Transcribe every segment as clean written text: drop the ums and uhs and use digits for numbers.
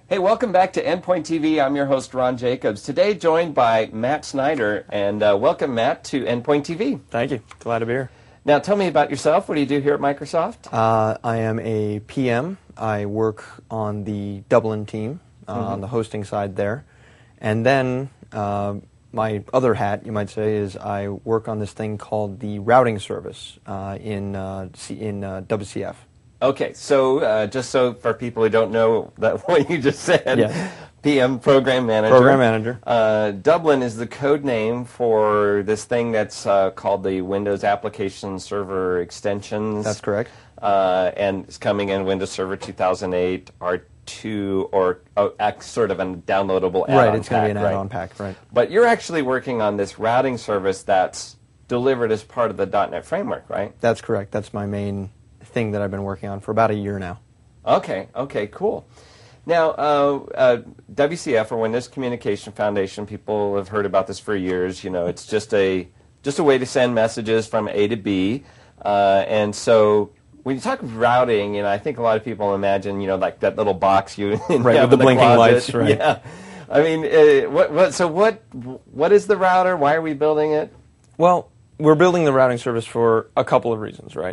Hey, welcome back to Endpoint TV. I'm your host, Ron Jacobs. Today joined by Matt Snyder, and welcome, Matt, to Endpoint TV. Thank you. Glad to be here. Now, tell me about yourself. What do you do here at Microsoft? I am a PM. I work on the Dublin team, on the hosting side there. And then my other hat, you might say, is I work on this thing called the routing service in WCF. Okay, so just so for people who don't know that what you just said, Yes. PM, Program Manager. Program Manager. Dublin is the code name for this thing that's called the Windows Application Server Extensions. That's correct. And it's coming in Windows Server 2008 R2, or sort of a downloadable add-on Right, it's going to be an pack, add-on pack, right. But you're actually working on this routing service that's delivered as part of the .NET framework, right? That's correct. That's my main thing that I've been working on for about a year now. Okay, cool. Now, WCF, or Windows Communication Foundation, people have heard about this for years. You know, it's just a way to send messages from A to B. And so when you talk routing, you know, I think a lot of people imagine, you know, like that little box you Right, have with the in blinking closet. lights, right. Yeah. I mean, what is the router? Why are we building it? Well, we're building the routing service for a couple of reasons, right?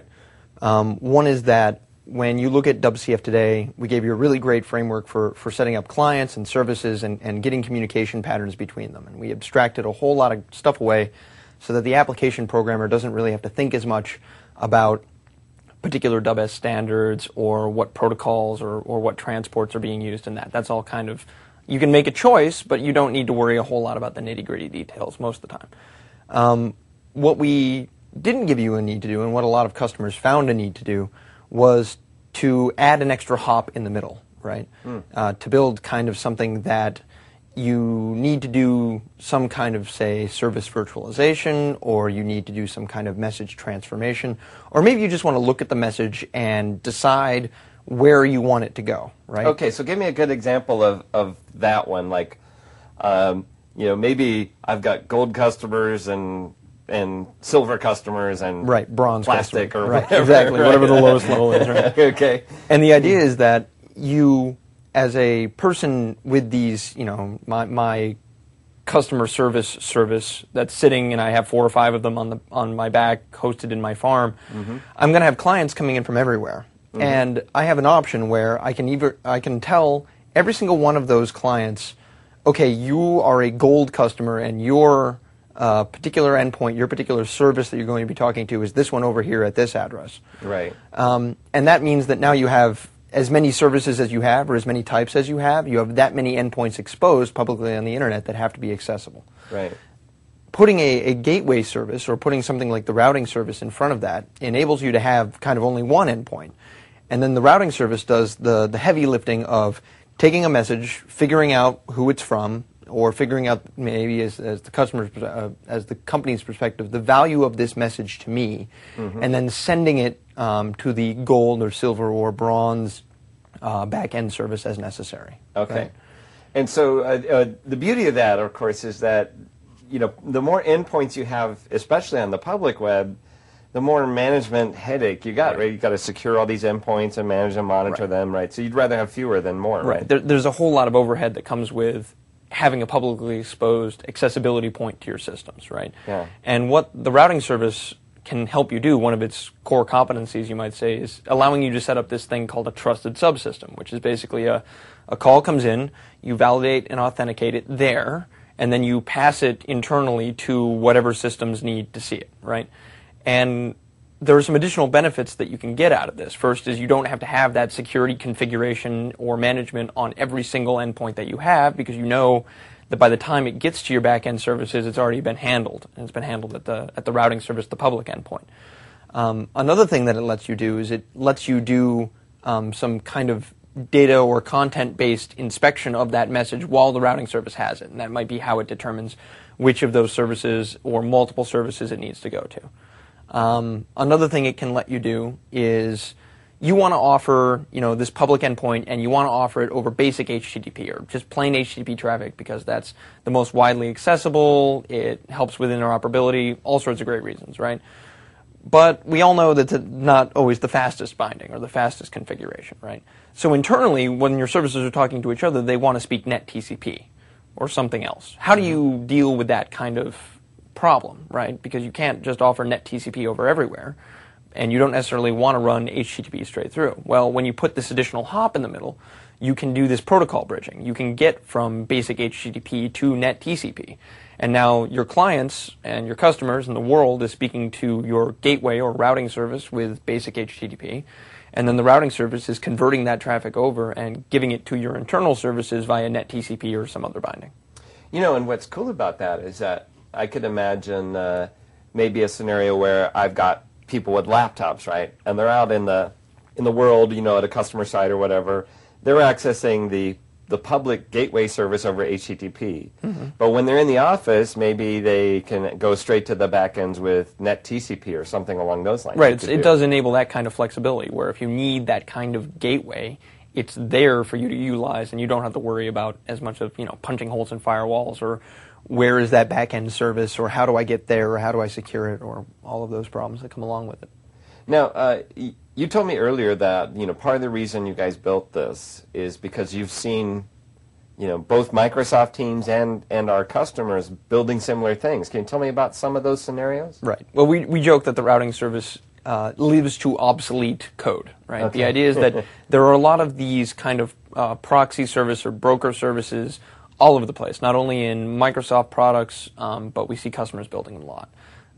One is that when you look at WCF today, we gave you a really great framework for setting up clients and services and getting communication patterns between them. And we abstracted a whole lot of stuff away so that the application programmer doesn't really have to think as much about particular WS standards or what protocols or what transports are being used in that. That's all kind of, you can make a choice, but you don't need to worry a whole lot about the nitty-gritty details most of the time. What we didn't give you a need to do, and what a lot of customers found a need to do, was to add an extra hop in the middle, right? To build kind of something that you need to do some kind of, say, service virtualization, or you need to do some kind of message transformation, or maybe you just want to look at the message and decide where you want it to go, right? Okay, so give me a good example of that one. Like, you know, maybe I've got gold customers and silver customers and right, bronze plastic customer. or right, whatever. exactly, right. whatever the lowest level is, right? Okay. And the idea is that you, as a person with these, you know, my customer service that's sitting, and I have 4 or 5 of them on my back, hosted in my farm, I'm going to have clients coming in from everywhere. And I have an option where I can tell every single one of those clients, okay, you are a gold customer, and your particular endpoint, your particular service that you're going to be talking to is this one over here at this address. Right. And that means that now you have as many services as you have, or as many types as you have that many endpoints exposed publicly on the internet that have to be accessible. Right. Putting a gateway service, or putting something like the routing service in front of that, enables you to have kind of only one endpoint. And then the routing service does the heavy lifting of taking a message, figuring out who it's from, or figuring out maybe as the customer's, as the company's perspective, the value of this message to me, and then sending it to the gold or silver or bronze back-end service as necessary. Okay. Right? And so the beauty of that, of course, is that, you know, the more endpoints you have, especially on the public web, the more management headache you got, right? You got to secure all these endpoints and manage and monitor them, right? So you'd rather have fewer than more, right? There's a whole lot of overhead that comes with having a publicly exposed accessibility point to your systems, right? Yeah. And what the routing service can help you do, one of its core competencies, you might say, is allowing you to set up this thing called a trusted subsystem, which is basically a call comes in, you validate and authenticate it there, and then you pass it internally to whatever systems need to see it, right? And there are some additional benefits that you can get out of this. First is you don't have to have that security configuration or management on every single endpoint that you have, because you know that by the time it gets to your back-end services, it's already been handled, and it's been handled at the routing service, the public endpoint. Another thing that it lets you do is it lets you do some kind of data or content-based inspection of that message while the routing service has it, and that might be how it determines which of those services or multiple services it needs to go to. Another thing it can let you do is you want to offer, you know, this public endpoint, and you want to offer it over basic HTTP or just plain HTTP traffic because that's the most widely accessible. It helps with interoperability, all sorts of great reasons, right? But we all know that it's not always the fastest binding or the fastest configuration, right? So internally, when your services are talking to each other, they want to speak net TCP or something else. How do you deal with that kind of problem, right? Because you can't just offer net TCP over everywhere, and you don't necessarily want to run HTTP straight through. Well, when you put this additional hop in the middle, you can do this protocol bridging. You can get from basic HTTP to net TCP. And now your clients and your customers and the world is speaking to your gateway or routing service with basic HTTP. And then the routing service is converting that traffic over and giving it to your internal services via net TCP or some other binding. You know, and what's cool about that is that I could imagine maybe a scenario where I've got people with laptops, right? And they're out in the world, you know, at a customer site or whatever. They're accessing the public gateway service over HTTP. Mm-hmm. But when they're in the office, maybe they can go straight to the backends with net TCP or something along those lines. Right, it does enable that kind of flexibility where if you need that kind of gateway, it's there for you to utilize and you don't have to worry about as much of, you know, punching holes in firewalls or where is that backend service or how do I get there or how do I secure it or all of those problems that come along with it. Now, you told me earlier that, you know, part of the reason you guys built this is because you've seen, you know, both Microsoft teams and our customers building similar things. Can you tell me about some of those scenarios? Right. Well, we joke that the routing service lives to obsolete code, right? Okay. The idea is that there are a lot of these kind of proxy service or broker services all over the place, not only in Microsoft products, but we see customers building them a lot.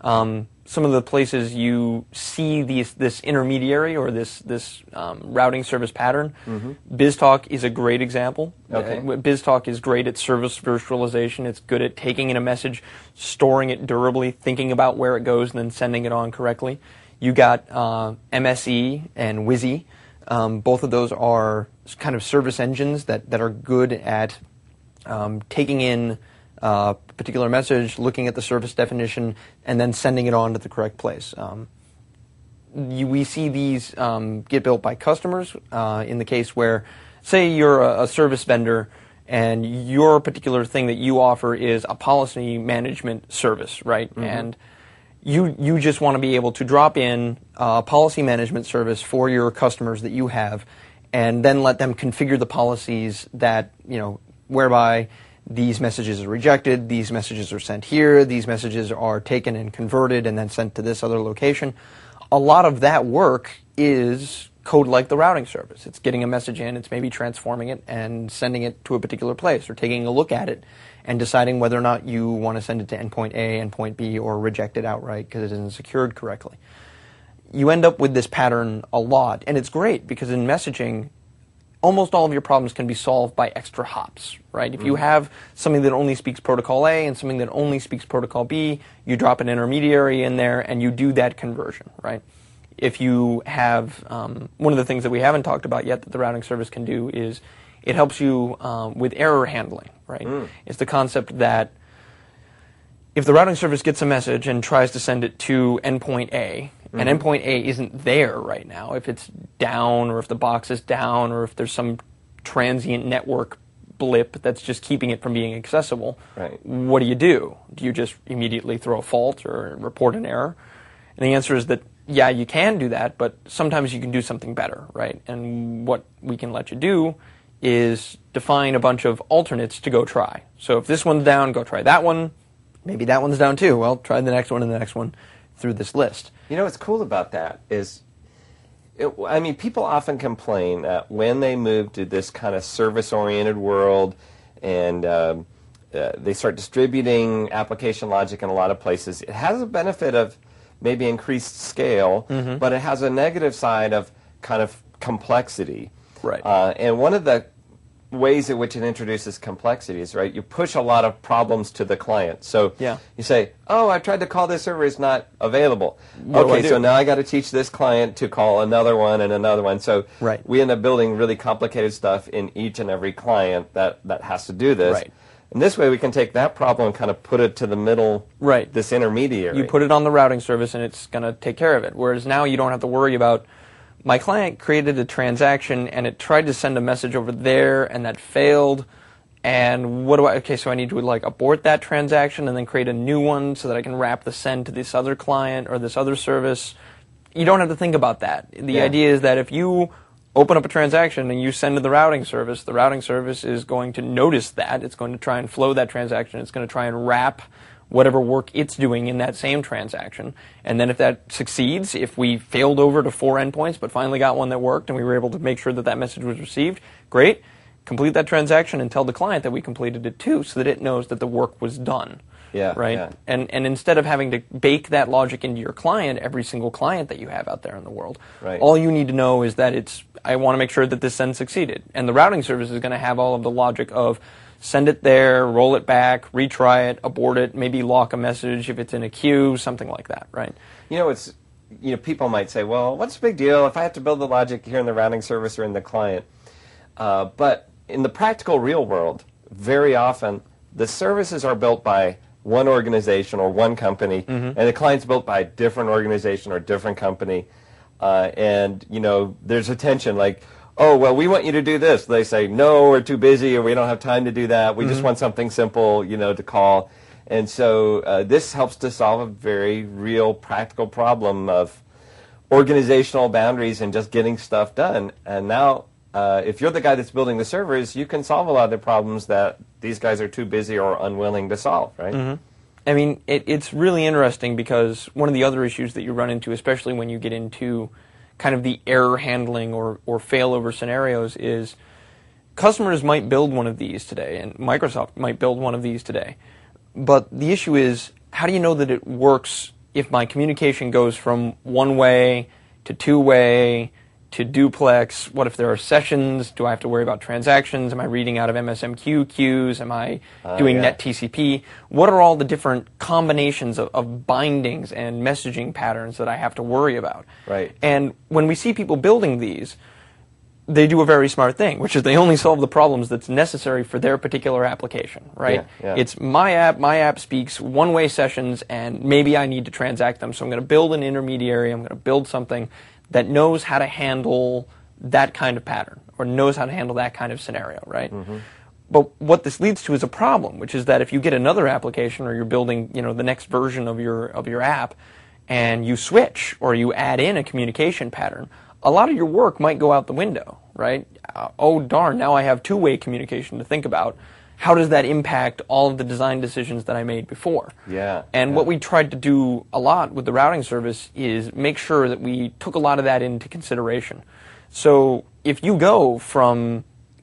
Some of the places you see this intermediary or this routing service pattern, mm-hmm. BizTalk is a great example. Okay. BizTalk is great at service virtualization. It's good at taking in a message, storing it durably, thinking about where it goes, and then sending it on correctly. You got MSE and Wizzy. Both of those are kind of service engines that are good at taking in a particular message, looking at the service definition, and then sending it on to the correct place. We see these get built by customers in the case where, say you're a service vendor and your particular thing that you offer is a policy management service, right? Mm-hmm. And you just want to be able to drop in a policy management service for your customers that you have and then let them configure the policies that, you know, whereby these messages are rejected, these messages are sent here, these messages are taken and converted and then sent to this other location. A lot of that work is code like the routing service. It's getting a message in, it's maybe transforming it and sending it to a particular place or taking a look at it and deciding whether or not you want to send it to endpoint A, endpoint B, or reject it outright because it isn't secured correctly. You end up with this pattern a lot, and it's great because in messaging, almost all of your problems can be solved by extra hops, right? If you have something that only speaks protocol A and something that only speaks protocol B, you drop an intermediary in there and you do that conversion, right? If you have, one of the things that we haven't talked about yet that the routing service can do is it helps you with error handling, right? It's the concept that if the routing service gets a message and tries to send it to endpoint A, and endpoint A isn't there right now, if it's down or if the box is down or if there's some transient network blip that's just keeping it from being accessible, right. What do? Do you just immediately throw a fault or report an error? And the answer is that, yeah, you can do that, but sometimes you can do something better, right? And what we can let you do is define a bunch of alternates to go try. So if this one's down, go try that one. Maybe that one's down too. Well, try the next one and the next one through this list. You know what's cool about that is, people often complain that when they move to this kind of service-oriented world and they start distributing application logic in a lot of places, it has a benefit of maybe increased scale, but it has a negative side of kind of complexity. Right. And one of the ways in which it introduces complexity is, right, you push a lot of problems to the client. So you say, oh, I tried to call this server, it's not available. Okay, so now I got to teach this client to call another one and another one. So we end up building really complicated stuff in each and every client that has to do this. Right. And this way we can take that problem and kind of put it to the middle, right. This intermediary. You put it on the routing service and it's going to take care of it. Whereas now you don't have to worry about, my client created a transaction and it tried to send a message over there and that failed. And what do okay, so I need to like abort that transaction and then create a new one so that I can wrap the send to this other client or this other service. You don't have to think about that. The idea is that if you open up a transaction and you send to the routing service is going to notice that. It's going to try and flow that transaction. It's going to try and wrap whatever work it's doing in that same transaction. And then if that succeeds, if we failed over to 4 endpoints but finally got one that worked and we were able to make sure that that message was received, great. Complete that transaction and tell the client that we completed it too so that it knows that the work was done. Yeah. Right? Yeah. And instead of having to bake that logic into your client, every single client that you have out there in the world, right. all you need to know is that I want to make sure that this send succeeded. And the routing service is going to have all of the logic of send it there, roll it back, retry it, abort it, maybe lock a message if it's in a queue, something like that, right? People might say, well, what's the big deal if I have to build the logic here in the routing service or in the client? But in the practical real world, very often the services are built by one organization or one company, and the client's built by a different organization or different company. And there's a tension like, oh, well, we want you to do this. They say, no, we're too busy, or we don't have time to do that. We just want something simple, to call. And so this helps to solve a very real practical problem of organizational boundaries and just getting stuff done. And now, if you're the guy that's building the servers, you can solve a lot of the problems that these guys are too busy or unwilling to solve, right? Mm-hmm. I mean, it's really interesting because one of the other issues that you run into, especially when you get into kind of the error handling or failover scenarios, is customers might build one of these today, and Microsoft might build one of these today. But the issue is, how do you know that it works if my communication goes from one-way to two-way to duplex? What if there are sessions? Do I have to worry about transactions? Am I reading out of MSMQ queues? Am I doing NetTCP? What are all the different combinations of bindings and messaging patterns that I have to worry about? Right. And when we see people building these, they do a very smart thing, which is they only solve the problems that's necessary for their particular application, right? Yeah. It's my app speaks one-way sessions, and maybe I need to transact them, so I'm going to build an intermediary, I'm going to build something that knows how to handle that kind of pattern or knows how to handle that kind of scenario, right? Mm-hmm. But what this leads to is a problem, which is that if you get another application or you're building, the next version of your app and you switch or you add in a communication pattern, a lot of your work might go out the window, right? Oh, darn, now I have two-way communication to think about. How does that impact all of the design decisions that I made before? Yeah. And what we tried to do a lot with the routing service is make sure that we took a lot of that into consideration. So if you go from,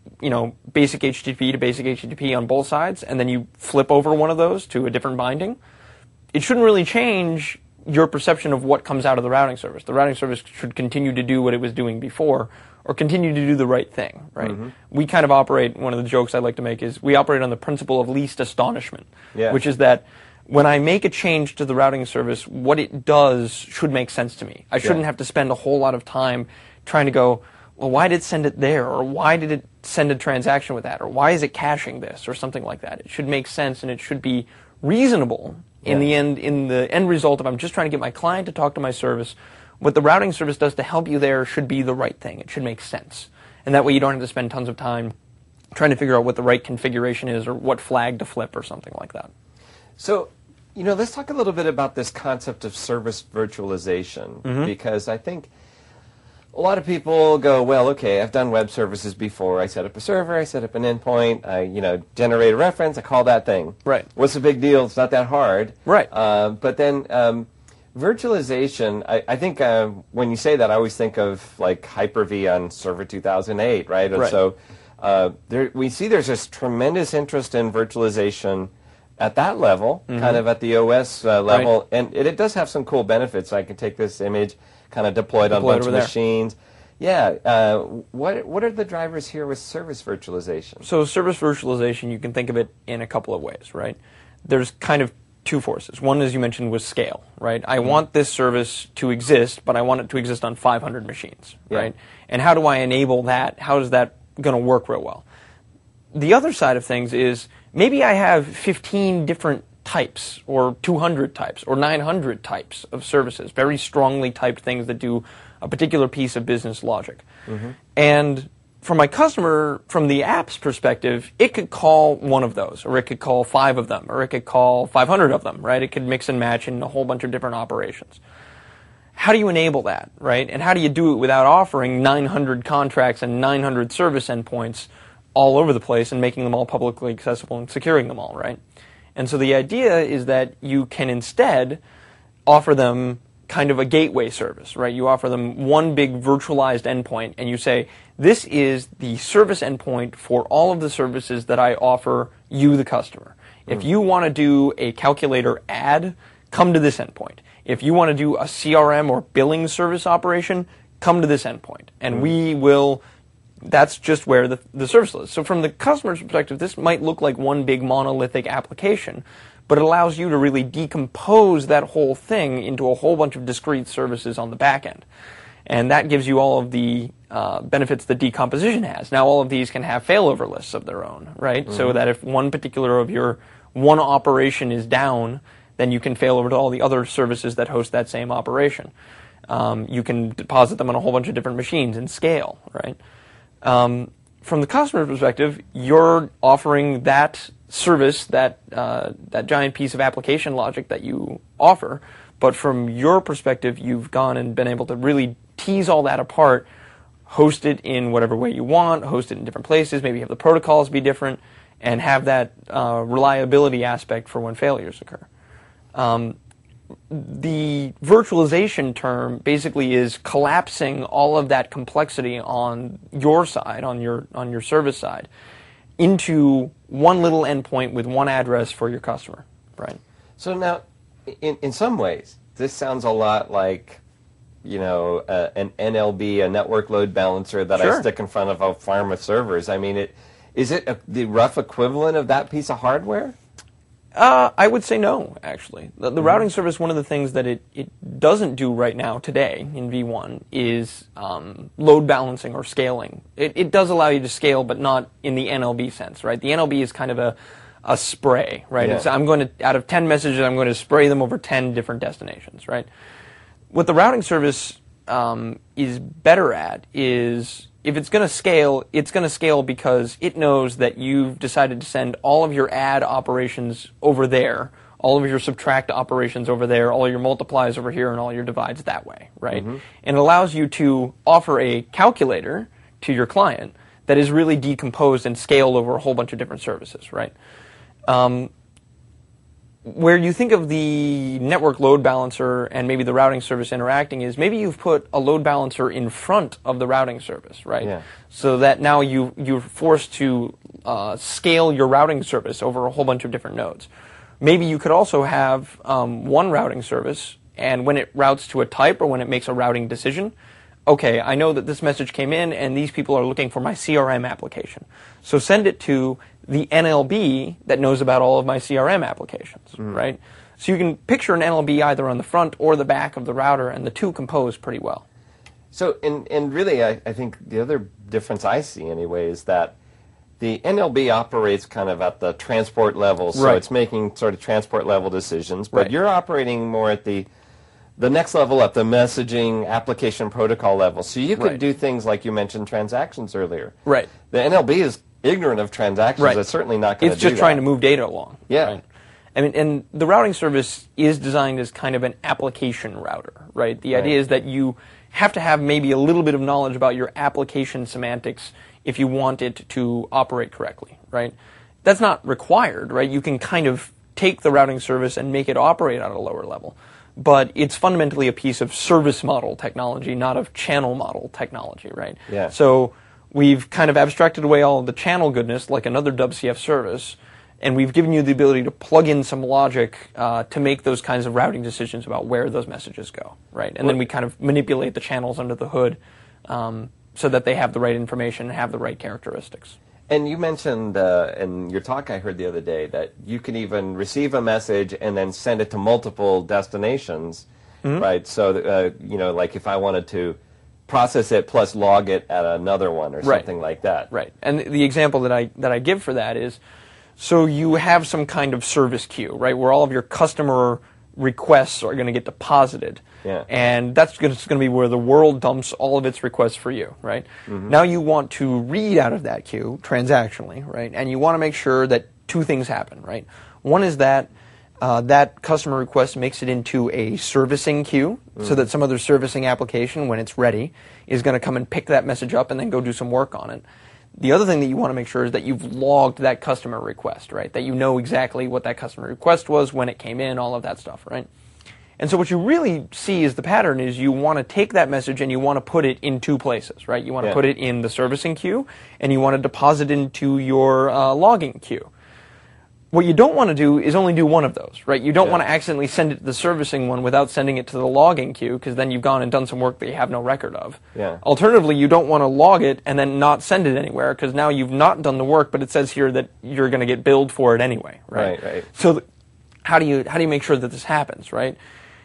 basic HTTP to basic HTTP on both sides, and then you flip over one of those to a different binding, it shouldn't really change your perception of what comes out of the routing service. The routing service should continue to do what it was doing before, or continue to do the right thing, right? Mm-hmm. We kind of operate, one of the jokes I like to make is, we operate on the principle of least astonishment, which is that when I make a change to the routing service, what it does should make sense to me. I shouldn't have to spend a whole lot of time trying to go, well, why did it send it there? Or why did it send a transaction with that? Or why is it caching this? Or something like that. It should make sense, and it should be reasonable in the end result. If I'm just trying to get my client to talk to my service, what the routing service does to help you there should be the right thing. It should make sense. And that way you don't have to spend tons of time trying to figure out what the right configuration is or what flag to flip or something like that. So, let's talk a little bit about this concept of service virtualization, because I think a lot of people go, well, okay, I've done web services before. I set up a server, I set up an endpoint, I, generate a reference, I call that thing. Right. What's the big deal? It's not that hard. Right. But then virtualization, I think when you say that, I always think of like Hyper-V on Server 2008, right? And so we see there's this tremendous interest in virtualization at that level, kind of at the OS level, and it does have some cool benefits. I can take this image, kind of deploy it on a bunch of machines. Yeah. What are the drivers here with service virtualization? So service virtualization, you can think of it in a couple of ways, right? There's kind of two forces. One, as you mentioned, was scale, right? I want this service to exist, but I want it to exist on 500 machines, right? And how do I enable that? How is that going to work real well? The other side of things is maybe I have 15 different types, or 200 types, or 900 types of services, very strongly typed things that do a particular piece of business logic. And from my customer, from the app's perspective, it could call one of those, or it could call 5 of them, or it could call 500 of them, right? It could mix and match in a whole bunch of different operations. How do you enable that, right? And how do you do it without offering 900 contracts and 900 service endpoints all over the place and making them all publicly accessible and securing them all, right? And so the idea is that you can instead offer them kind of a gateway service, right? You offer them one big virtualized endpoint, and you say, this is the service endpoint for all of the services that I offer you, the customer. If you want to do a calculator ad, come to this endpoint. If you want to do a CRM or billing service operation, come to this endpoint. And we will, that's just where the service is. So from the customer's perspective, this might look like one big monolithic application, but it allows you to really decompose that whole thing into a whole bunch of discrete services on the back end. And that gives you all of the benefits that decomposition has. Now all of these can have failover lists of their own, right? So that if one particular of your one operation is down, then you can fail over to all the other services that host that same operation. You can deposit them on a whole bunch of different machines and scale, right? From the customer perspective, you're offering that service, that giant piece of application logic that you offer, but from your perspective, you've gone and been able to really tease all that apart, host it in whatever way you want, host it in different places, maybe have the protocols be different, and have that reliability aspect for when failures occur. The virtualization term basically is collapsing all of that complexity on your side, on your service side, into one little endpoint with one address for your customer, right? So now, in some ways, this sounds a lot like, an NLB, a network load balancer that I stick in front of a farm of servers. I mean, is it the rough equivalent of that piece of hardware? I would say no, actually. The routing service, one of the things that it doesn't do right now today in V1 is load balancing or scaling. It does allow you to scale, but not in the NLB sense, right? The NLB is kind of a spray, right? Yeah. I'm going to, out of 10 messages, I'm going to spray them over 10 different destinations, right? What the routing service is better at is, if it's going to scale because it knows that you've decided to send all of your add operations over there, all of your subtract operations over there, all your multiplies over here, and all your divides that way, right? And it allows you to offer a calculator to your client that is really decomposed and scaled over a whole bunch of different services, right? Where you think of the network load balancer and maybe the routing service interacting is maybe you've put a load balancer in front of the routing service, right? Yeah. So that now you're forced to scale your routing service over a whole bunch of different nodes. Maybe you could also have one routing service, and when it routes to a type or when it makes a routing decision, okay, I know that this message came in and these people are looking for my CRM application. So send it to the NLB that knows about all of my CRM applications, right? So you can picture an NLB either on the front or the back of the router, and the two compose pretty well. So, and really, I think the other difference I see anyway is that the NLB operates kind of at the transport level, so it's making sort of transport level decisions, but you're operating more at the next level up, the messaging application protocol level. So you could do things like you mentioned transactions earlier. Right. The NLB is ignorant of transactions. It's certainly not going to do that. It's just trying to move data along. Yeah. Right? I mean, and the routing service is designed as kind of an application router, right? The idea is that you have to have maybe a little bit of knowledge about your application semantics if you want it to operate correctly, right? That's not required, right? You can kind of take the routing service and make it operate at a lower level. But it's fundamentally a piece of service model technology, not of channel model technology, right? Yeah. So we've kind of abstracted away all of the channel goodness, like another WCF service, and we've given you the ability to plug in some logic to make those kinds of routing decisions about where those messages go, right? And then we kind of manipulate the channels under the hood so that they have the right information and have the right characteristics. And you mentioned in your talk I heard the other day that you can even receive a message and then send it to multiple destinations, right? So, like if I wanted to process it plus log it at another one or something like that. Right. And the example that I give for that is, so you have some kind of service queue, right, where all of your customer requests are going to get deposited. Yeah. And that's going to be where the world dumps all of its requests for you, right? Now you want to read out of that queue transactionally, right? And you want to make sure that two things happen, right? One is that that customer request makes it into a servicing queue so that some other servicing application, when it's ready, is going to come and pick that message up and then go do some work on it. The other thing that you want to make sure is that you've logged that customer request, right? That you know exactly what that customer request was, when it came in, all of that stuff, right? And so what you really see is the pattern is you want to take that message and you want to put it in two places, right? You want to put it in the servicing queue and you want to deposit into your logging queue. What you don't want to do is only do one of those, right? You don't want to accidentally send it to the servicing one without sending it to the logging queue, because then you've gone and done some work that you have no record of. Yeah. Alternatively, you don't want to log it and then not send it anywhere, because now you've not done the work, but it says here that you're going to get billed for it anyway, right? Right. So how do you make sure that this happens, right?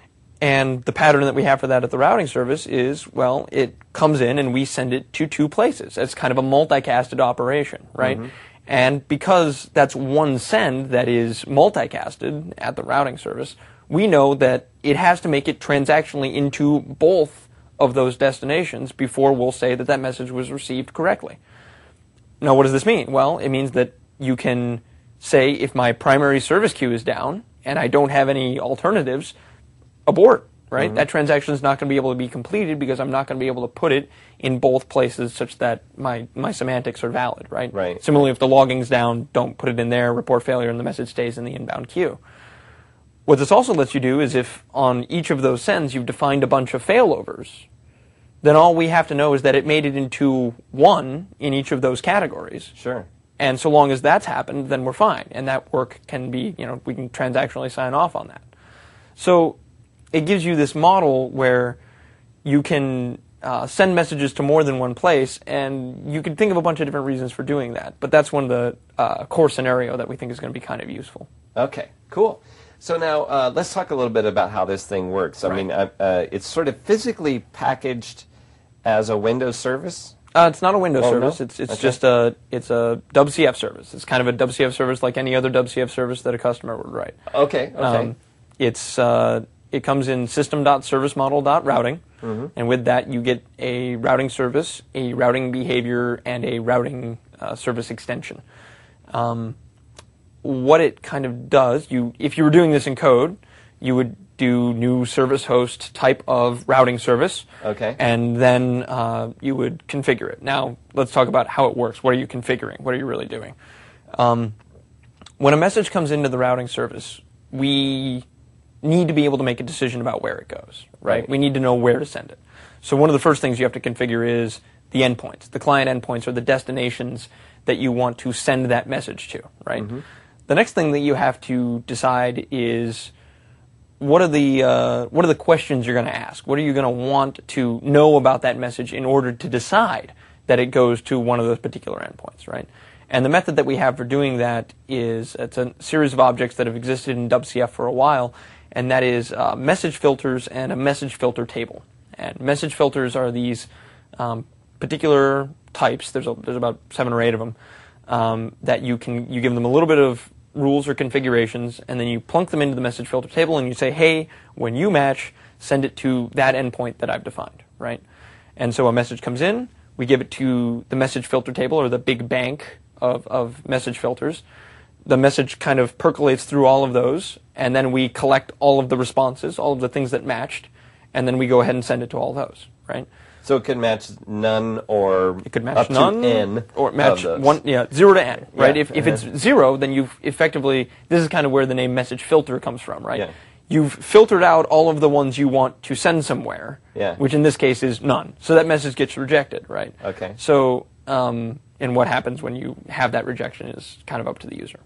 And the pattern that we have for that at the routing service is, well, it comes in and we send it to two places. It's kind of a multicasted operation, right? And because that's one send that is multicasted at the routing service, we know that it has to make it transactionally into both of those destinations before we'll say that that message was received correctly. Now, what does this mean? Well, it means that you can say, if my primary service queue is down and I don't have any alternatives, abort, right? That transaction is not going to be able to be completed because I'm not going to be able to put it in both places such that my semantics are valid, right? Right. Similarly, if the logging's down, don't put it in there, report failure, and the message stays in the inbound queue. What this also lets you do is if on each of those sends you've defined a bunch of failovers, then all we have to know is that it made it into one in each of those categories. Sure. And so long as that's happened, then we're fine. And that work can be, we can transactionally sign off on that. So it gives you this model where you can send messages to more than one place, and you can think of a bunch of different reasons for doing that. But that's one of the core scenario that we think is going to be kind of useful. Okay, cool. So now let's talk a little bit about how this thing works. I mean, it's sort of physically packaged as a Windows service? It's not a Windows service. No? It's just a WCF service. It's kind of a WCF service like any other WCF service that a customer would write. Okay. It comes in system.servicemodel.routing, and with that you get a routing service, a routing behavior, and a routing service extension. What it kind of does, if you were doing this in code, you would do new service host type of routing service, and then you would configure it. Now, let's talk about how it works. What are you configuring? What are you really doing? When a message comes into the routing service, we need to be able to make a decision about where it goes, right? We need to know where to send it. So one of the first things you have to configure is the endpoints. The client endpoints are the destinations that you want to send that message to, right? The next thing that you have to decide is what are the questions you're going to ask? What are you going to want to know about that message in order to decide that it goes to one of those particular endpoints, right? And the method that we have for doing that is it's a series of objects that have existed in WCF for a while, and that is message filters and a message filter table. And message filters are these particular types. There's about 7 or 8 of them that you give them a little bit of rules or configurations, and then you plunk them into the message filter table, and you say, hey, when you match, send it to that endpoint that I've defined, right? And so a message comes in, we give it to the message filter table, or the big bank of message filters. The message kind of percolates through all of those, and then we collect all of the responses, all of the things that matched, and then we go ahead and send it to all those, right? So it could match none or it could match up none to N or match of those. 0 to N, right? Yeah. If it's 0, then you've effectively, this is kind of where the name message filter comes from, right? Yeah. You've filtered out all of the ones you want to send somewhere, which in this case is none. So that message gets rejected, right? Okay. So, and what happens when you have that rejection is kind of up to the user.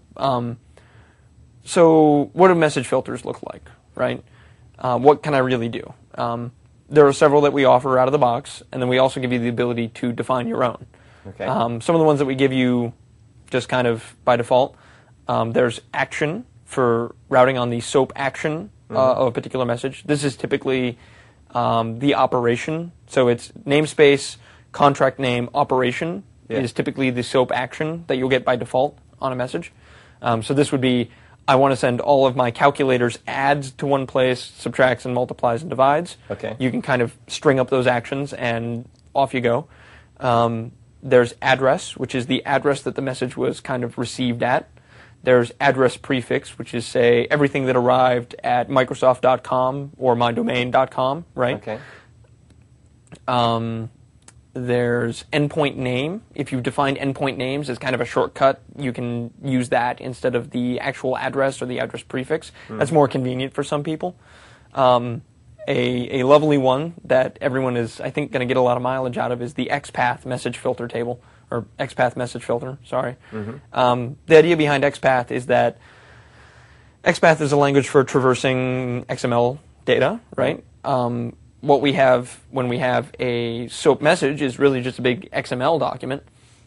So what do message filters look like, right? What can I really do? There are several that we offer out of the box, and then we also give you the ability to define your own. Okay. Some of the ones that we give you just kind of by default, there's action for routing on the SOAP action of a particular message. This is typically the operation. So it's namespace, contract name, operation is typically the SOAP action that you'll get by default on a message. So this would be, I want to send all of my calculators adds to one place, subtracts and multiplies and divides. Okay. You can kind of string up those actions and off you go. There's address, which is the address that the message was kind of received at. There's address prefix, which is, say, everything that arrived at Microsoft.com or mydomain.com, right? Okay. There's endpoint name. If you've defined endpoint names as kind of a shortcut, you can use that instead of the actual address or the address prefix. That's more convenient for some people. A lovely one that everyone is, I think, going to get a lot of mileage out of is the XPath message filter table, or XPath message filter, sorry. The idea behind XPath is that XPath is a language for traversing XML data, right? What we have when we have a SOAP message is really just a big XML document.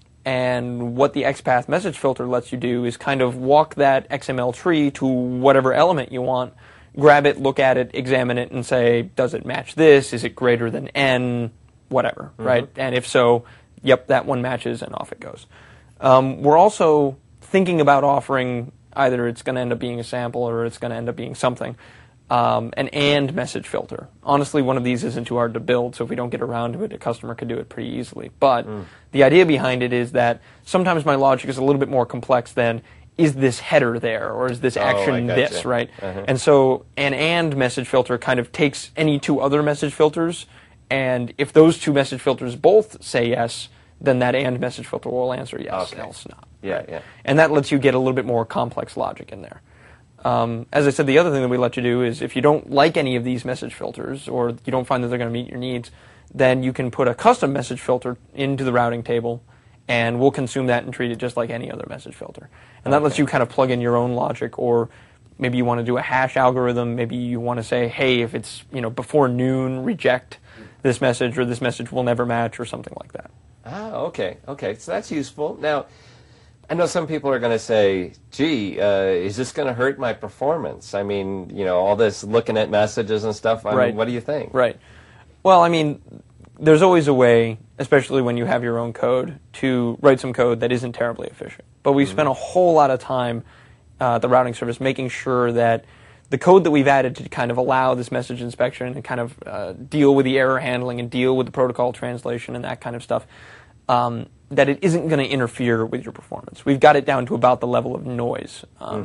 And what the XPath message filter lets you do is kind of walk that XML tree to whatever element you want, grab it, look at it, examine it, and say, does it match this? Is it greater than n? Whatever, right? And if so, yep, that one matches, and off it goes. We're also thinking about offering, either it's going to end up being a sample or it's going to end up being something, an and message filter. Honestly, one of these isn't too hard to build, so if we don't get around to it, a customer could do it pretty easily. But the idea behind it is that sometimes my logic is a little bit more complex than, is this header there, or is this action this, right? And so an and message filter kind of takes any two other message filters, and if those two message filters both say yes, then that and message filter will answer yes, else not. Yeah. And that lets you get a little bit more complex logic in there. As I said, the other thing that we let you do is if you don't like any of these message filters, or you don't find that they're going to meet your needs, then you can put a custom message filter into the routing table, and we'll consume that and treat it just like any other message filter. And that lets you kind of plug in your own logic, or maybe you want to do a hash algorithm, maybe you want to say, hey, if it's before noon, reject this message, or this message will never match, or something like that. Okay, so that's useful. Now, I know some people are going to say, gee, is this going to hurt my performance? I mean, all this looking at messages and stuff. I mean, what do you think? Right. Well, I mean, there's always a way, especially when you have your own code, to write some code that isn't terribly efficient. But we spent a whole lot of time at the routing service making sure that the code that we've added to kind of allow this message inspection and kind of deal with the error handling and deal with the protocol translation and that kind of stuff, that it isn't going to interfere with your performance. We've got it down to about the level of noise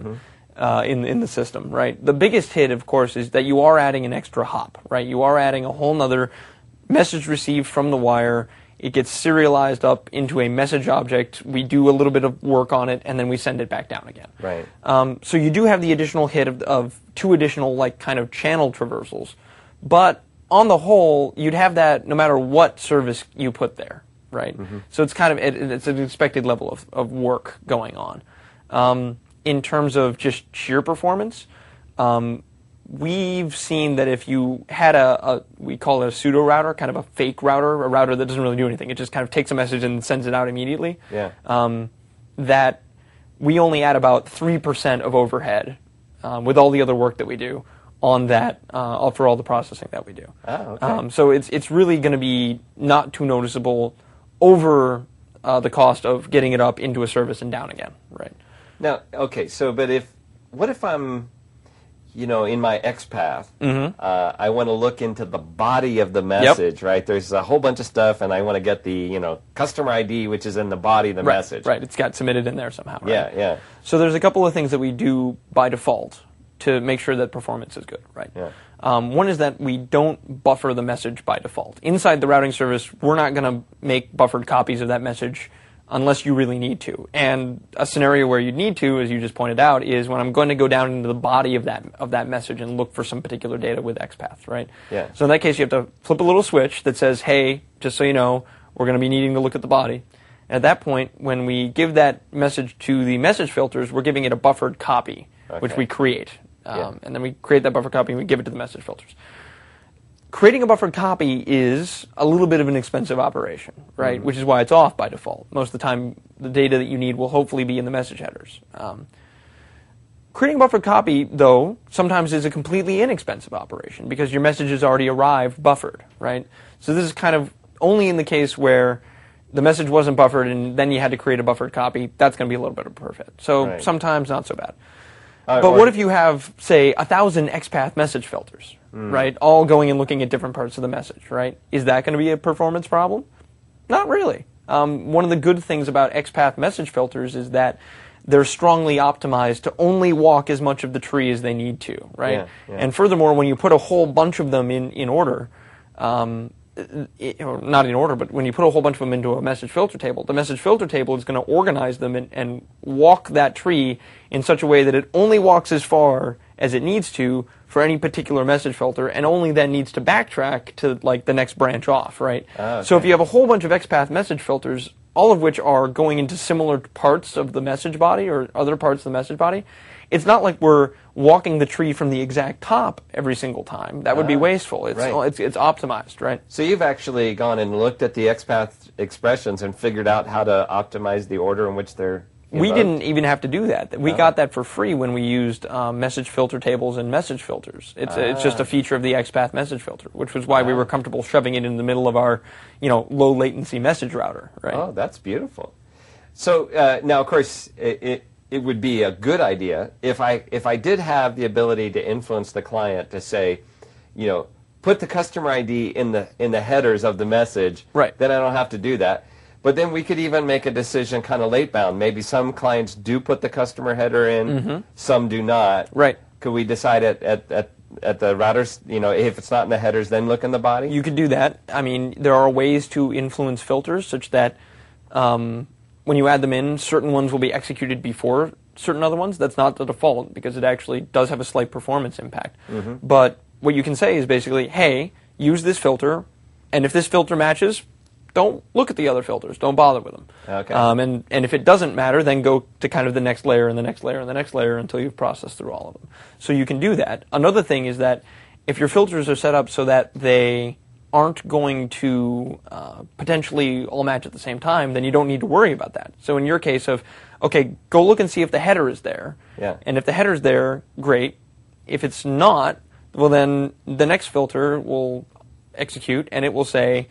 in the system, right? The biggest hit, of course, is that you are adding an extra hop, right? You are adding a whole other message received from the wire. It gets serialized up into a message object. We do a little bit of work on it, and then we send it back down again. Right. So you do have the additional hit of two additional kind of channel traversals, but on the whole, you'd have that no matter what service you put there, right? So it's kind of it's an expected level of work going on. In terms of just sheer performance, we've seen that if you had we call it a pseudo router, kind of a fake router, a router that doesn't really do anything, it just kind of takes a message and sends it out immediately, that we only add about 3% of overhead with all the other work that we do on that, for all the processing that we do. So it's really going to be not too noticeable over the cost of getting it up into a service and down again, right? Now, okay, so what if I'm in my XPath, I want to look into the body of the message, right? There's a whole bunch of stuff, and I want to get the, customer ID, which is in the body of the message. Right, it's got submitted in there somehow, right? Yeah. So there's a couple of things that we do by default to make sure that performance is good, right? Yeah. One is that we don't buffer the message by default. Inside the routing service, we're not going to make buffered copies of that message unless you really need to. And a scenario where you'd need to, as you just pointed out, is when I'm going to go down into the body of that message and look for some particular data with XPath, right? Yeah. So in that case, you have to flip a little switch that says, hey, just so you know, we're going to be needing to look at the body. And at that point, when we give that message to the message filters, we're giving it a buffered copy, which we create. And then we create that buffered copy and we give it to the message filters. Creating a buffered copy is a little bit of an expensive operation, right? Which is why it's off by default. Most of the time, the data that you need will hopefully be in the message headers. Creating a buffered copy, though, sometimes is a completely inexpensive operation because your message has already arrived buffered, right? So this is kind of only in the case where the message wasn't buffered and then you had to create a buffered copy. That's going to be a little bit of a perfect. So sometimes not so bad. But what if you have, say, 1,000 XPath message filters, right? All going and looking at different parts of the message, right? Is that going to be a performance problem? Not really. One of the good things about XPath message filters is that they're strongly optimized to only walk as much of the tree as they need to, right? Yeah, yeah. And furthermore, when you put a whole bunch of them in order, or not in order, but when you put a whole bunch of them into a message filter table, the message filter table is going to organize them and walk that tree in such a way that it only walks as far as it needs to for any particular message filter, and only then needs to backtrack to like the next branch off, right? Okay. So if you have a whole bunch of XPath message filters, all of which are going into similar parts of the message body or other parts of the message body, it's not like we're walking the tree from the exact top every single time. That would be wasteful. It's optimized, right? So you've actually gone and looked at the XPath expressions and figured out how to optimize the order in which they're invoked? We didn't even have to do that. We got that for free when we used message filter tables and message filters. It's just a feature of the XPath message filter, which was why we were comfortable shoving it in the middle of our, low latency message router, right? Oh, that's beautiful. So now, of course, it would be a good idea if I did have the ability to influence the client to say, put the customer ID in the headers of the message. Right. Then I don't have to do that. But then we could even make a decision kind of late bound. Maybe some clients do put the customer header in, some do not. Right. Could we decide at the routers, if it's not in the headers, then look in the body? You could do that. I mean, there are ways to influence filters such that when you add them in, certain ones will be executed before certain other ones. That's not the default because it actually does have a slight performance impact. But what you can say is basically, hey, use this filter, and if this filter matches, don't look at the other filters. Don't bother with them. Okay. And if it doesn't matter, then go to kind of the next layer and the next layer and the next layer until you've processed through all of them. So you can do that. Another thing is that if your filters are set up so that they aren't going to potentially all match at the same time, then you don't need to worry about that. So in your case of, okay, go look and see if the header is there. Yeah. And if the header's there, great. If it's not, well then the next filter will execute and it will say,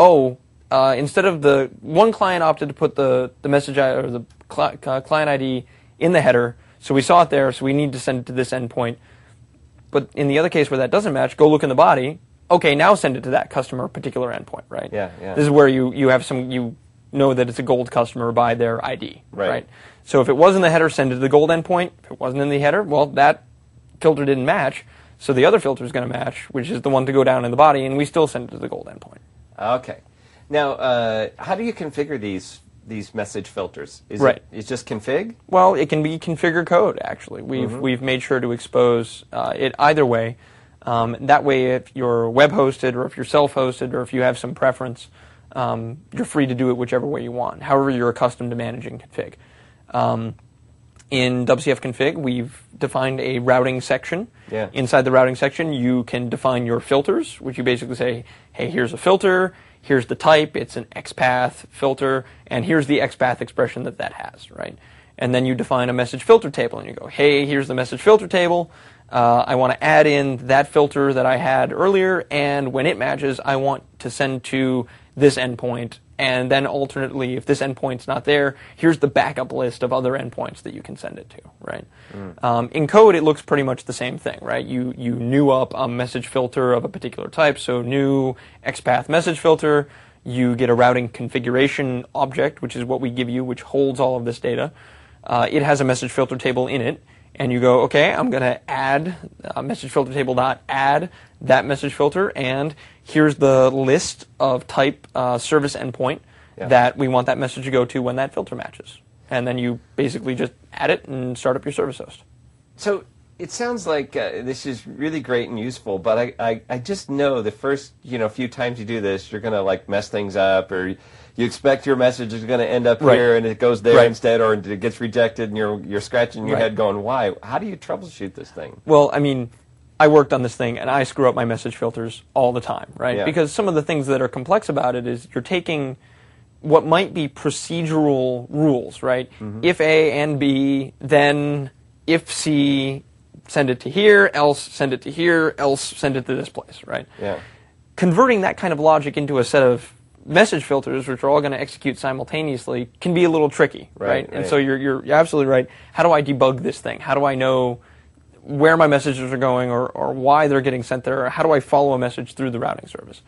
instead of the one client opted to put the message or the client ID in the header, so we saw it there, so we need to send it to this endpoint. But in the other case where that doesn't match, go look in the body. Okay, now send it to that customer particular endpoint, right? Yeah, yeah. This is where you have you know that it's a gold customer by their ID, right? So if it was in the header, send it to the gold endpoint. If it wasn't in the header, well, that filter didn't match, so the other filter is going to match, which is the one to go down in the body, and we still send it to the gold endpoint. Okay. Now, how do you configure these message filters? It's just config? Well, it can be configure code, actually. We've made sure to expose it either way. That way, if you're web-hosted or if you're self-hosted or if you have some preference, you're free to do it whichever way you want, however you're accustomed to managing config. In WCF config, we've defined a routing section. Yeah. Inside the routing section, you can define your filters, which you basically say, hey, here's a filter, here's the type, it's an XPath filter, and here's the XPath expression that has, right? And then you define a message filter table, and you go, hey, here's the message filter table. I want to add in that filter that I had earlier, and when it matches, I want to send to this endpoint. And then alternately, if this endpoint's not there, here's the backup list of other endpoints that you can send it to, right? In code, it looks pretty much the same thing, right? You new up a message filter of a particular type, so new XPath message filter. You get a routing configuration object, which is what we give you, which holds all of this data. It has a message filter table in it. And you go, okay, I'm going to add message filter table dot add that message filter, and here's the list of type service endpoint that we want that message to go to when that filter matches. And then you basically just add it and start up your service host. So it sounds like this is really great and useful, but I just know the first few times you do this, you're going to mess things up, or you expect your message is going to end up here and it goes there instead, or it gets rejected, and you're scratching your head going, why? How do you troubleshoot this thing? Well, I mean, I worked on this thing, and I screw up my message filters all the time, right? Yeah. Because some of the things that are complex about it is you're taking what might be procedural rules, right? If A and B, then if C, send it to here, else send it to here, else send it to this place, right? Yeah. Converting that kind of logic into a set of message filters, which are all going to execute simultaneously, can be a little tricky, right? And so you're absolutely right. How do I debug this thing? How do I know where my messages are going or why they're getting sent there? Or how do I follow a message through the routing service?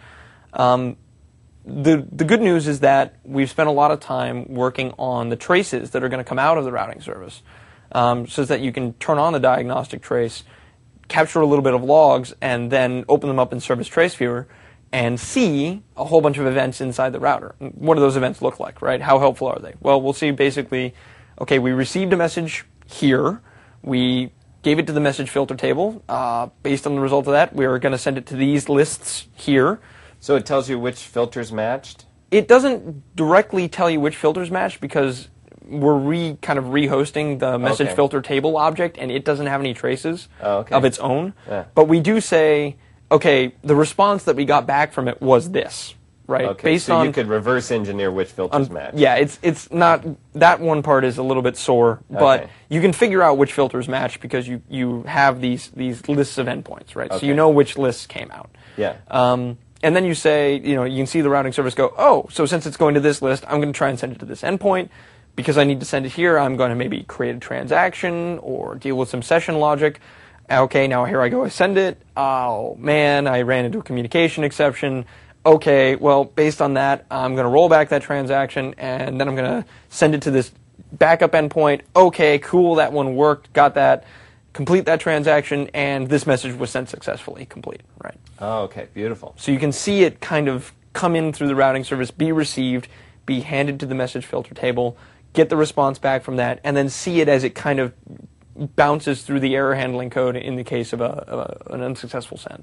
The good news is that we've spent a lot of time working on the traces that are going to come out of the routing service, so that you can turn on the diagnostic trace, capture a little bit of logs, and then open them up in Service Trace Viewer and see a whole bunch of events inside the router. What do those events look like, right? How helpful are they? Well, we'll see basically, okay, we received a message here. We gave it to the message filter table. Based on the result of that, we're going to send it to these lists here. So it tells you which filters matched? It doesn't directly tell you which filters matched because we're kind of rehosting the message filter table object, and it doesn't have any traces of its own. Yeah. But we do say, okay, the response that we got back from it was this, right? Okay, so you could reverse engineer which filters match. Yeah, it's not, that one part is a little bit sore, but you can figure out which filters match because you have these lists of endpoints, right? So you know which lists came out. Yeah. And then you say, you can see the routing service go, oh, so since it's going to this list, I'm going to try and send it to this endpoint. Because I need to send it here, I'm going to maybe create a transaction or deal with some session logic. Okay, now here I go, I send it. Oh, man, I ran into a communication exception. Okay, well, based on that, I'm going to roll back that transaction, and then I'm going to send it to this backup endpoint. Okay, cool, that one worked, got that. Complete that transaction, and this message was sent successfully, complete, right? Oh, okay, beautiful. So you can see it kind of come in through the routing service, be received, be handed to the message filter table, get the response back from that, and then see it as it kind of bounces through the error handling code in the case of an unsuccessful send.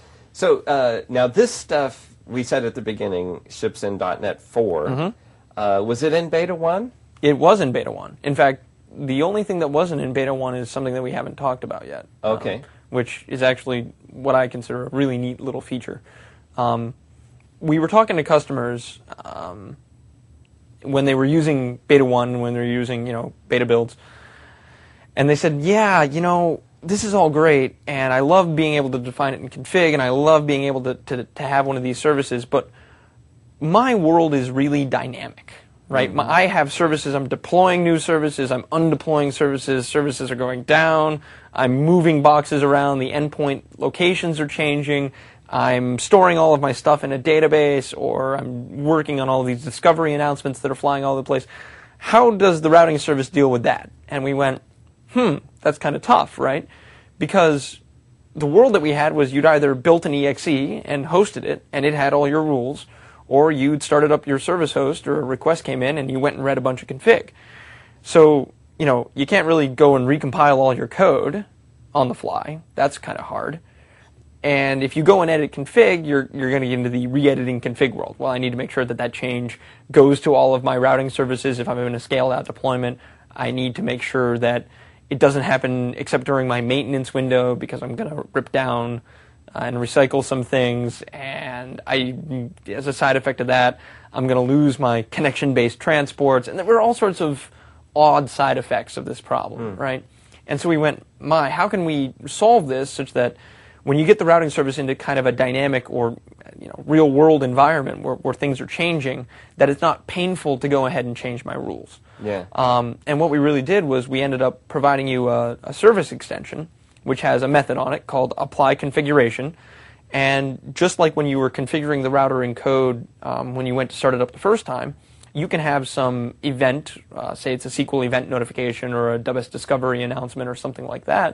So now this stuff, we said at the beginning, ships in .NET 4. Mm-hmm. Was it in Beta 1? It was in Beta 1. In fact, the only thing that wasn't in Beta 1 is something that we haven't talked about yet. Okay. Which is actually what I consider a really neat little feature. We were talking to customers when they were using Beta 1, when they were using, beta builds, and they said, yeah, this is all great, and I love being able to define it in config, and I love being able to have one of these services, but my world is really dynamic, right? Mm-hmm. I have services, I'm deploying new services, I'm undeploying services, services are going down, I'm moving boxes around, the endpoint locations are changing, I'm storing all of my stuff in a database, or I'm working on all these discovery announcements that are flying all over the place. How does the routing service deal with that? And we went, that's kind of tough, right? Because the world that we had was you'd either built an EXE and hosted it, and it had all your rules, or you'd started up your service host, or a request came in, and you went and read a bunch of config. So, you can't really go and recompile all your code on the fly. That's kind of hard. And if you go and edit config, you're going to get into the re-editing config world. Well, I need to make sure that change goes to all of my routing services. If I'm in a scaled-out deployment, I need to make sure that it doesn't happen except during my maintenance window because I'm going to rip down and recycle some things. And as a side effect of that, I'm going to lose my connection-based transports. And there were all sorts of odd side effects of this problem, right? And so we went, how can we solve this such that when you get the routing service into kind of a dynamic or real-world environment where things are changing, that it's not painful to go ahead and change my rules. Yeah. And what we really did was we ended up providing you a service extension, which has a method on it called apply configuration. And just like when you were configuring the router in code when you went to start it up the first time, you can have some event, say it's a SQL event notification or a WS Discovery announcement or something like that.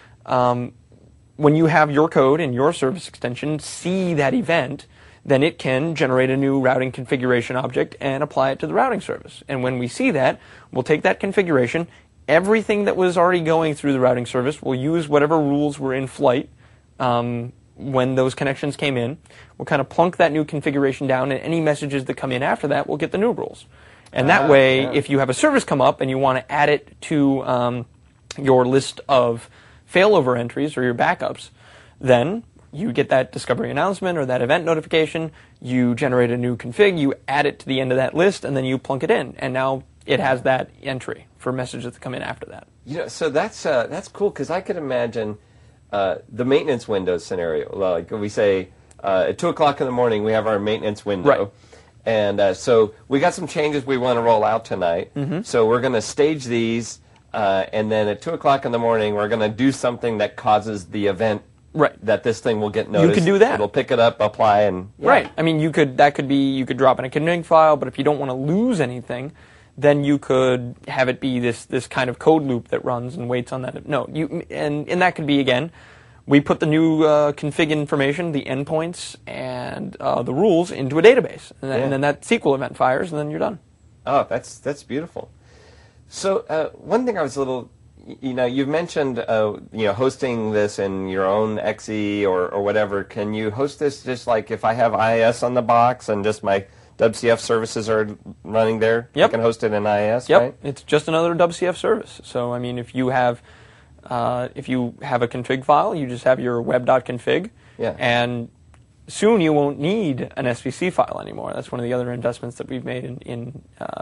When you have your code and your service extension see that event, then it can generate a new routing configuration object and apply it to the routing service. And when we see that, we'll take that configuration, everything that was already going through the routing service, we'll use whatever rules were in flight when those connections came in. We'll kind of plunk that new configuration down, and any messages that come in after that will get the new rules. And that way, if you have a service come up and you want to add it to your list of failover entries or your backups, then you get that discovery announcement or that event notification, you generate a new config, you add it to the end of that list, and then you plunk it in. And now it has that entry for messages that come in after that. So that's cool, because I could imagine the maintenance window scenario. Like we say, at 2 o'clock in the morning, we have our maintenance window. Right. And so we got some changes we want to roll out tonight. So we're going to stage these, and then at 2 o'clock in the morning, we're going to do something that causes the event that this thing will get noticed. You could do that. It'll pick it up, apply, and Right. I mean, you could drop in a config file, but if you don't want to lose anything, then you could have it be this kind of code loop that runs and waits on that. No, and that could be, again, we put the new config information, the endpoints, and the rules into a database, and then that SQL event fires, and then you're done. Oh, that's beautiful. So one thing I was a little, you've mentioned, hosting this in your own XE or whatever. Can you host this just like if I have IIS on the box and just my WCF services are running there? Yep. I can host it in IIS, Yep. right? It's just another WCF service. So, I mean, if you have a config file, you just have your web.config, and soon you won't need an SVC file anymore. That's one of the other investments that we've made in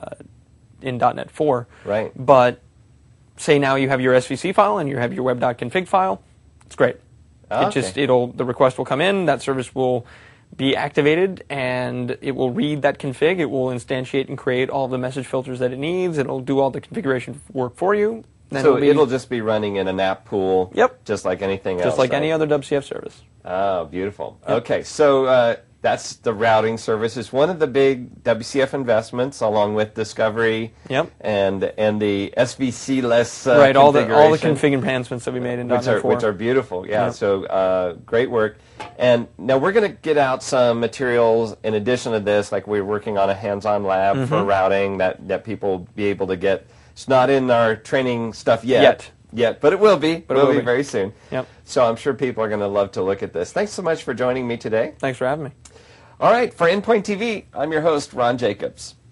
.NET 4. Right. But say now you have your SVC file and you have your web.config file, it's great. The request will come in, that service will be activated, and it will read that config. It will instantiate and create all the message filters that it needs. It'll do all the configuration work for you. Then So it'll just be running in a NAP pool, just like anything else. Just like any other WCF service. Oh, beautiful. Yep. Okay, so that's the routing service. It's one of the big WCF investments, along with Discovery and the SVC-less all the config enhancements that we made in .NET 4. Which are beautiful, So great work. And now we're going to get out some materials in addition to this, like we're working on a hands-on lab for routing that people will be able to get. It's not in our training stuff yet, but it will be. But it will be very soon. Yep. So I'm sure people are going to love to look at this. Thanks so much for joining me today. Thanks for having me. All right, for Endpoint TV, I'm your host, Ron Jacobs.